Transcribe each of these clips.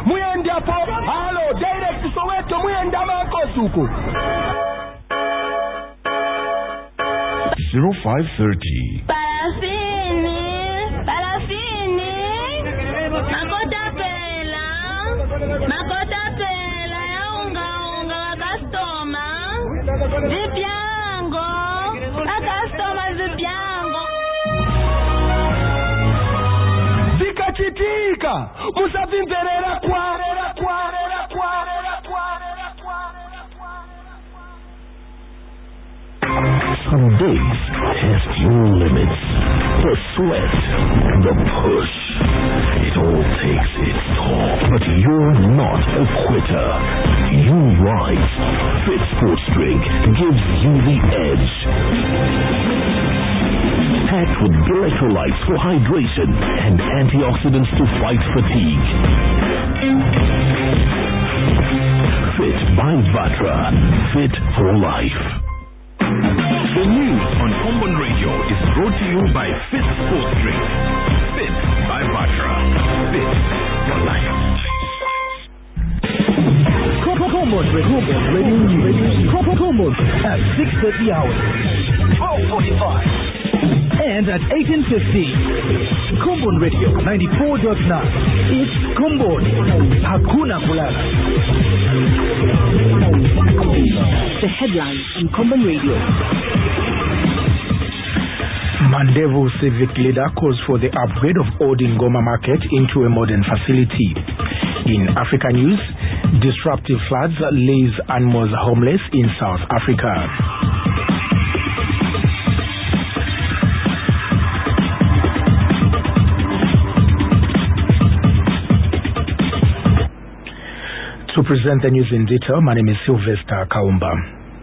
Muyenda po. Hello, direct Soweto muyenda makosuko. 0530. Parafini. Makota pela ya unga customer. Zipiango. Customer zipiango. Zikachitika. Musavimverera kwa. Some days test your limits. The sweat, the push. It all takes its toll. But you're not a quitter. You rise. Fit Sports Drink gives you the edge. Packed with electrolytes for hydration and antioxidants to fight fatigue. Fit by Vatra. Fit for life. The news on Common Radio is brought to you by Fit Sports Drink. Fit by Vatra. Fit for life. Common Radio at 6:30 hours, 12:45, and at 18:50. Common Radio 94.9. It's Combon. Hakuna Kulala. The headlines on Common Radio. Mandevu civic leader calls for the upgrade of old Ngoma market into a modern facility. In Africa news, disruptive floods leaves animals homeless in South Africa. To present the news in detail, my name is Sylvester Kaumba.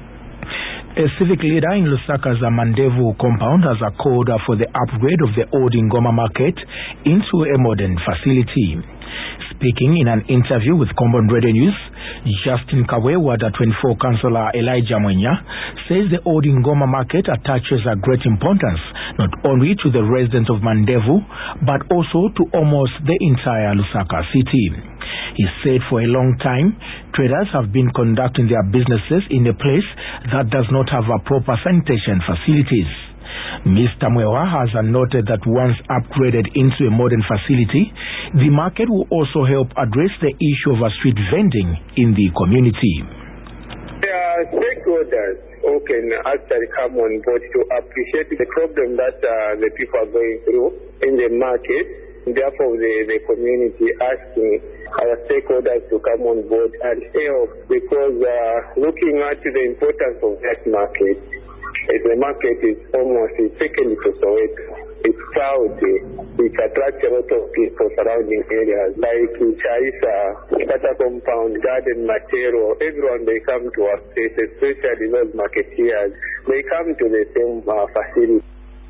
A civic leader in Lusaka's Mandevu compound has called for the upgrade of the old Ngoma market into a modern facility. Speaking in an interview with Common Radio News, Justin Kawe, Ward 24 Councillor Elijah Mwenya, says the old Ngoma market attaches a great importance not only to the residents of Mandevu but also to almost the entire Lusaka city. He said for a long time, traders have been conducting their businesses in a place that does not have a proper sanitation facilities. Mr. Mwewa has noted that once upgraded into a modern facility, the market will also help address the issue of street vending in the community. There are stakeholders who can actually come on board to appreciate the problem that the people are going through in the market. Therefore, the community asking our stakeholders to come on board and help, because looking at the importance of that market, the market is almost second to Soweto. It's proud. It attracts a lot of people surrounding areas like Chaisa, Kata Compound, Garden Matero. Everyone, they come to our place, especially those marketeers. They come to the same facility.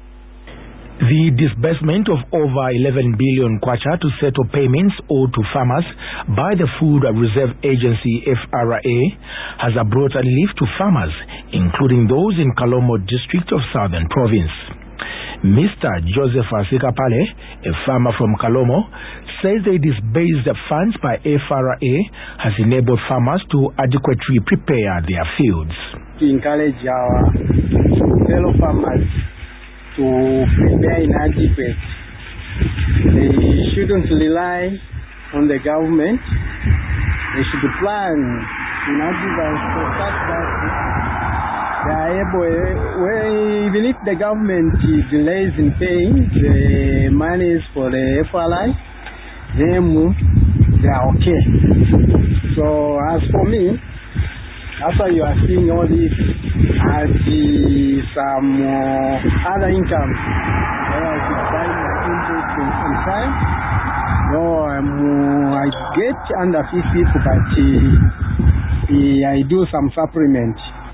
The disbursement of over 11 billion kwacha to settle payments owed to farmers by the Food Reserve Agency FRA has brought a relief to farmers, including those in Kalomo district of Southern Province. Mr. Joseph Asikapale, a farmer from Kalomo, says the disbursed funds by FRA has enabled farmers to adequately prepare their fields. To encourage our fellow farmers to prepare in adequate. They shouldn't rely on the government. They should plan in advance so that they are able, even if the government delays in paying the monies for the FLI, then they are okay. So as for me, after you are seeing all this as some other income, I should buy my input in time. No, I get under 50, but I do some supplement.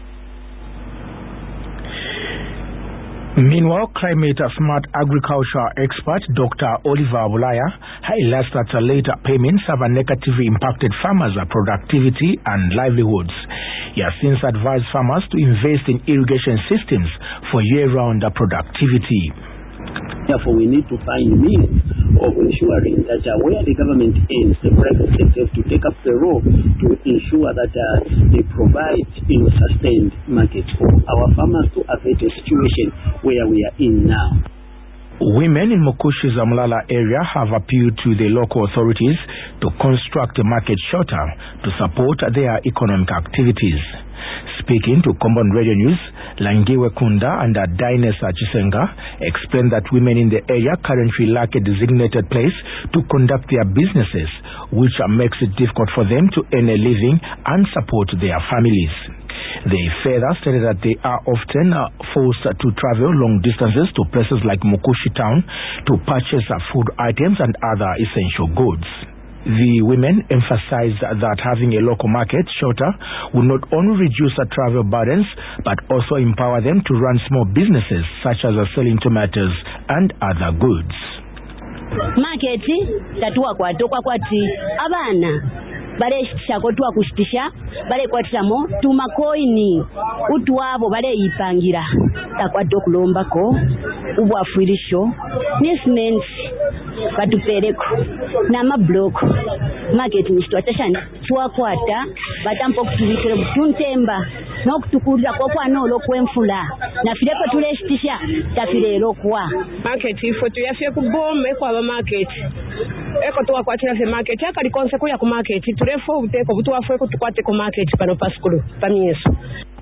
Meanwhile, climate smart agriculture expert Dr. Oliver Bulaya highlights that later payments have negatively impacted farmers' productivity and livelihoods. He has since advised farmers to invest in irrigation systems for year-round productivity. Therefore, we need to find means of ensuring that where the government ends, the private sector have to take up the role to ensure that they provide sustained markets for our farmers to avoid a situation where we are in now. Women in Mukushi's Amlala area have appealed to the local authorities to construct a market shelter to support their economic activities. Speaking to Combon Radio News, Langiwe Kunda and Dainesa Chisenga explained that women in the area currently lack a designated place to conduct their businesses, which makes it difficult for them to earn a living and support their families. They further stated that they are often forced to travel long distances to places like Mukushi town to purchase food items and other essential goods. The women emphasized that having a local market shelter will not only reduce the travel burdens but also empower them to run small businesses such as selling tomatoes and other goods. Market tatuwa kwati abana bale shako tuwa kushitisha bale kwatisamo tumakoini utuwabo bale ipangira takwado kulombako ubwafuirisho nisment batupereko na mabloko market nishitwatashani chwakwata batampo kutubikire butuntemba nokutukurira kokwanolo kwemfula nafirepo tuleshitisha tafirero kwa market ifo tuyafye kubome kwa market eko tuwakwatira fe market akali konsequence ku market turefo buteko butuwafwe ko tukwate ku market pano paskulu pamieso.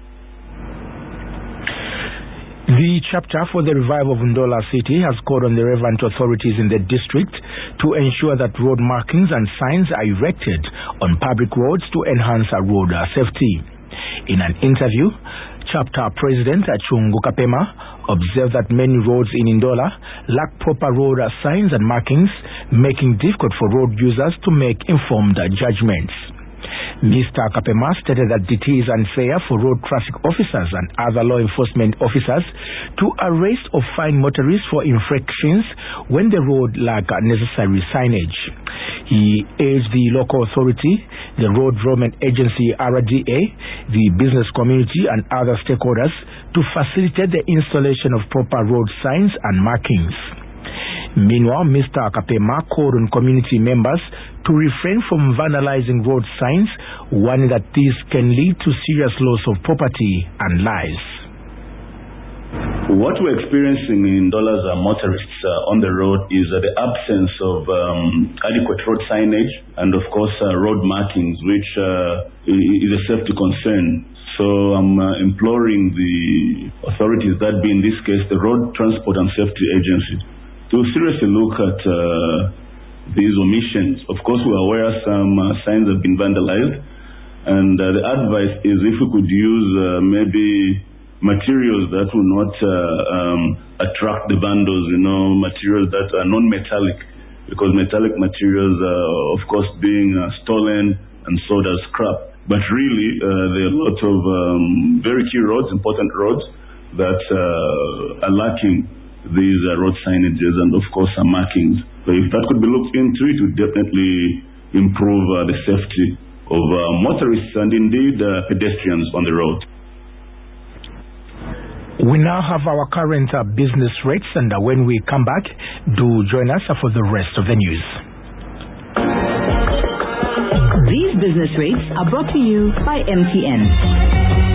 The chapter for the revival of Ndola City has called on the relevant authorities in the district to ensure that road markings and signs are erected on public roads to enhance road safety. In an interview, chapter president Chungu Kapema observed that many roads in Ndola lack proper road signs and markings, making it difficult for road users to make informed judgments. Mr. Kapema stated that it is unfair for road traffic officers and other law enforcement officers to arrest or fine motorists for infractions when the road lack necessary signage. He urged the local authority, the Road Development Agency RDA, the business community and other stakeholders to facilitate the installation of proper road signs and markings. Meanwhile, Mr. Kapema called on community members to refrain from vandalizing road signs, warning that this can lead to serious loss of property and lives. What we're experiencing in Ndola's motorists on the road is the absence of adequate road signage and, of course, road markings, which is a safety concern. So I'm imploring the authorities, that be in this case the Road Transport and Safety Agency, to seriously look at these omissions. Of course, we are aware some signs have been vandalized, and the advice is if we could use maybe materials that will not attract the vandals, materials that are non-metallic, because metallic materials are, of course, being stolen and sold as scrap. But really, there are a lot of very key roads, important roads, that are lacking these road signages and, of course, markings. So if that could be looked into, it would definitely improve the safety of motorists and indeed pedestrians on the road. We now have our current business rates, and when we come back, do join us for the rest of the news. These business rates are brought to you by MTN.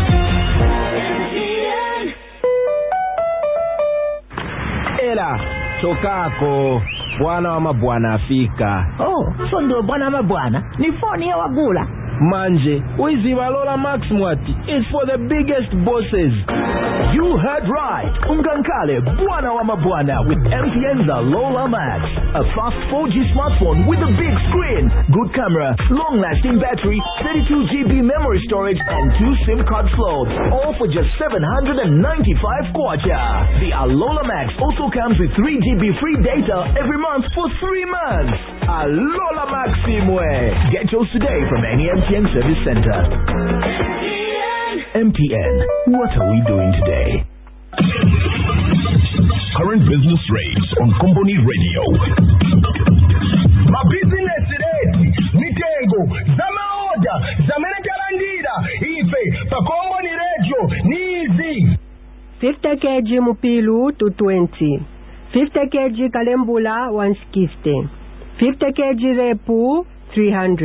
Ela, chokako, bwana wa mabwana afika. Oh, so ndo bwana wa mabwana? Ni phone ya wagula. Manje, wizi walola Max Mwati is for the biggest bosses. You heard right. Ungankale, Bwana wa Mabwana with MTN's Lola Max. A fast 4G smartphone with a big screen, good camera, long-lasting battery, 32GB memory storage, and 2 SIM card slots. All for just 795 kwacha. The Alola Max also comes with 3GB free data every month for 3 months. Alola Maximwe. Get yours today from any MTN service center. MTN, what are we doing today? Current business rates on Company Radio. My business rate, Nitengo, Zamaoda, Zamenekarandira, Ife, pa Company Radio, Nizi. 50 kg Mupilu to 20. 50 kg kalembula 160, 50 kg repu 300.